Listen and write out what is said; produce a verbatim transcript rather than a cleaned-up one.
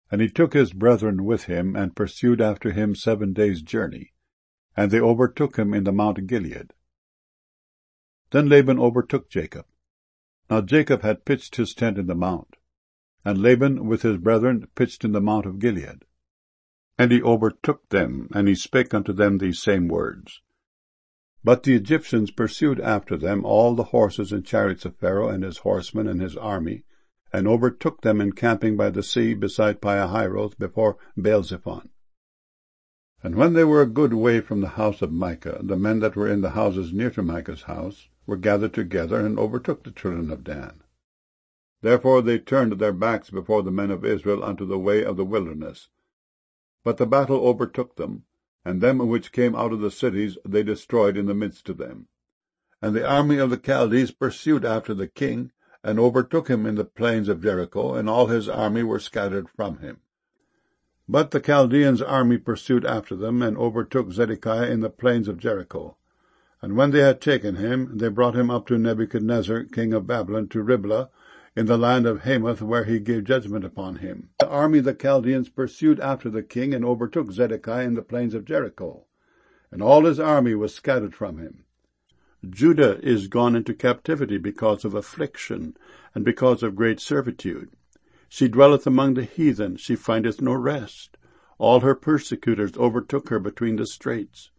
And he took his brethren with him, and pursued after him seven days' journey. And they overtook him in the Mount Gilead. Then Laban overtook Jacob. Now Jacob had pitched his tent in the mount, and Laban with his brethren pitched in the Mount of Gilead. And he overtook them, and he spake unto them these same words. But the Egyptians pursued after them all the horses and chariots of Pharaoh, and his horsemen, and his army, and overtook them encamping by the sea beside Pihahiroth before Baal-zephon. And when they were a good way from the house of Micah, the men that were in the houses near to Micah's house were gathered together, and overtook the children of Dan. Therefore they turned their backs before the men of Israel unto the way of the wilderness. But the battle overtook them, and them which came out of the cities they destroyed in the midst of them. And the army of the Chaldees pursued after the king, and overtook him in the plains of Jericho, and all his army were scattered from him. But the Chaldeans' army pursued after them, and overtook Zedekiah in the plains of Jericho. And when they had taken him, they brought him up to Nebuchadnezzar, king of Babylon, to Riblah, in the land of Hamath, where he gave judgment upon him. The army of the Chaldeans pursued after the king, and overtook Zedekiah in the plains of Jericho. And all his army was scattered from him. Judah is gone into captivity because of affliction, and because of great servitude. She dwelleth among the heathen, she findeth no rest. All her persecutors overtook her between the straits.